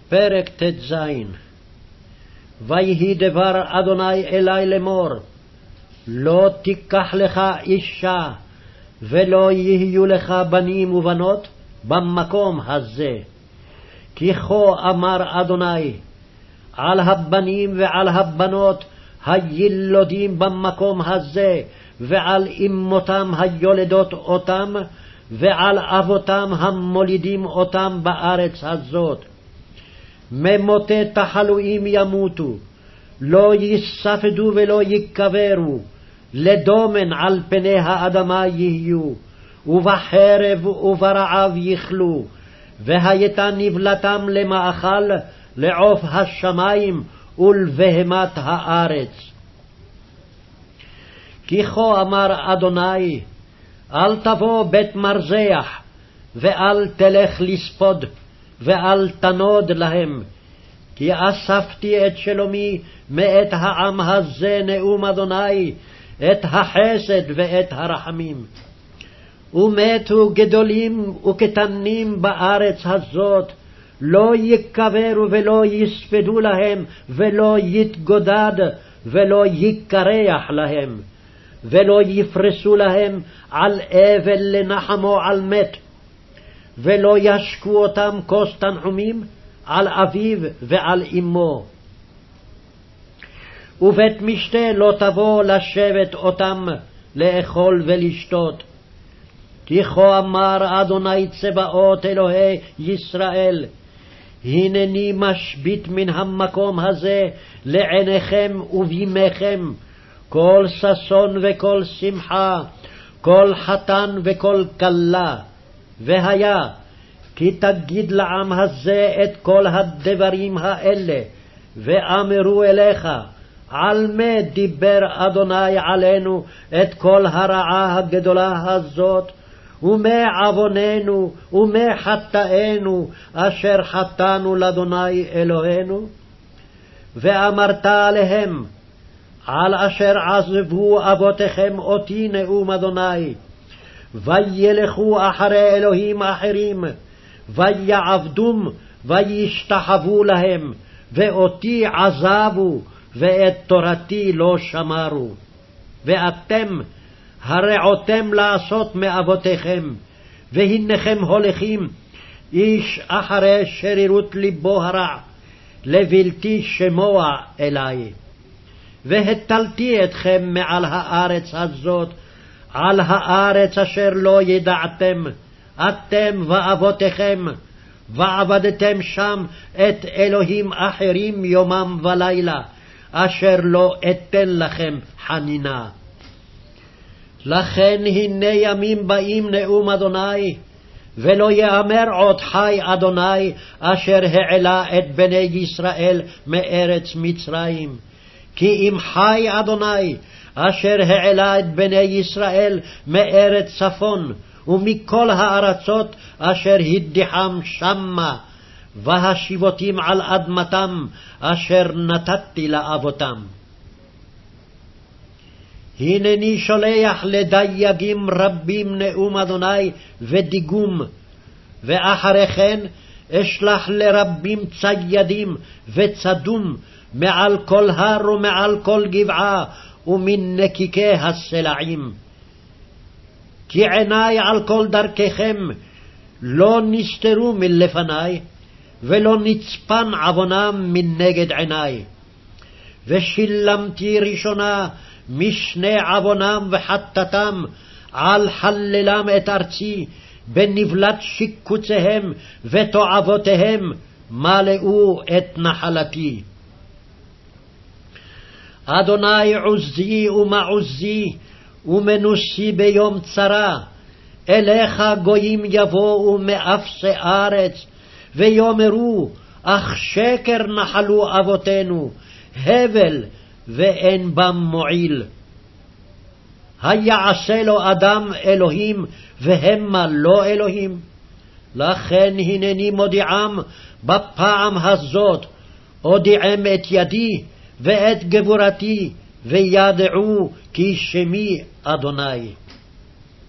פרק ט"ז. ויהי דבר אדוני אלי לאמור, לא תיקח לך אישה, ולא יהיו לך בנים ובנות במקום הזה. כי כה אמר אדוני, על הבנים ועל הבנות הילודים במקום הזה, ועל אמותם היולדות אותם, ועל אבותם המולידים אותם בארץ הזאת. ממותי תחלואים ימותו, לא יספדו ולא יקברו, לדומן על פני האדמה יהיו, ובחרב וברעב יכלו, והייתה נבלתם למאכל לעוף השמים ולבהמת הארץ. כי כה אמר אדוני, אל תבוא בית מרזח, ואל תלך לספוד, ואל תנוד להם, כי אספתי את שלומי מאת העם הזה, נאום אדוני, את החסד ואת הרחמים. ומתו גדולים וקטנים בארץ הזאת, לא יקברו ולא יספדו להם, ולא יתגודד ולא יקרח להם, ולא יפרסו להם על אבל לנחמו על מת, ולא ישקו אותם כוס תנחומים על אביו ועל אמו. ובית משתה לא תבוא לשבת אותם לאכול ולשתות. כי כה אמר אדוני צבאות אלוהי ישראל, הנני משבית מן המקום הזה לעיניכם ובימיכם כל ששון וכל שמחה, כל חתן וכל כלה. והיה כי תגיד לעם הזה את כל הדברים האלה, ואמרו אליך, על מה דיבר אדוני עלינו את כל הרעה הגדולה הזאת, ומה עווננו ומה חטאנו אשר חטאנו לאדוני אלוהינו? ואמרת עליהם, על אשר עזבו אבותיכם אותי, נאום אדוני, וילכו אחרי אלוהים אחרים, ויעבדום וישתחוו להם, ואותי עזבו, ואת תורתי לא שמרו. ואתם הרעותם לעשות מאבותיכם, והנכם הולכים איש אחרי שרירות ליבו הרע, לבלתי שמוע אלי. והטלתי אתכם מעל הארץ הזאת, על הארץ אשר לא ידעתם, אתם ואבותיכם, ועבדתם שם את אלוהים אחרים יומם ולילה, אשר לא אתן לכם חנינה. לכן הנה ימים באים, נאום אדוני, ולא יאמר עוד חי אדוני, אשר העלה את בני ישראל מארץ מצרים. כי אם חי אדוני, אשר העלה את בני ישראל מארץ צפון, ומכל הארצות אשר הדיחם שמה, והשיבותים על אדמתם אשר נתתי לאבותם. הנני שולח לדייגים רבים, נאום אדוני, ודיגום, ואחרי כן אשלח לרבים ציידים וצדום, מעל כל הר ומעל כל גבעה, ומן נקיקי הסלעים. כי עיני על כל דרככם לא נסתרו מלפני, ולא נצפן עוונם מנגד עיני. ושילמתי ראשונה משני עוונם וחטאתם, על חללם את ארצי, בנבלת שיקוציהם ותועבותיהם מלאו את נחלתי. אדוני עוזי ומעוזי, ומנוסי ביום צרה. אליך גויים יבואו מאפסי ארץ, ויאמרו, אך שקר נחלו אבותינו, הבל ואין בם מועיל. היעשה לו אדם אלוהים, והמה לא אלוהים? לכן הנני מודיעם בפעם הזאת, אודיעם את ידי ואת גבורתי, וידעו כי שמי אדוני.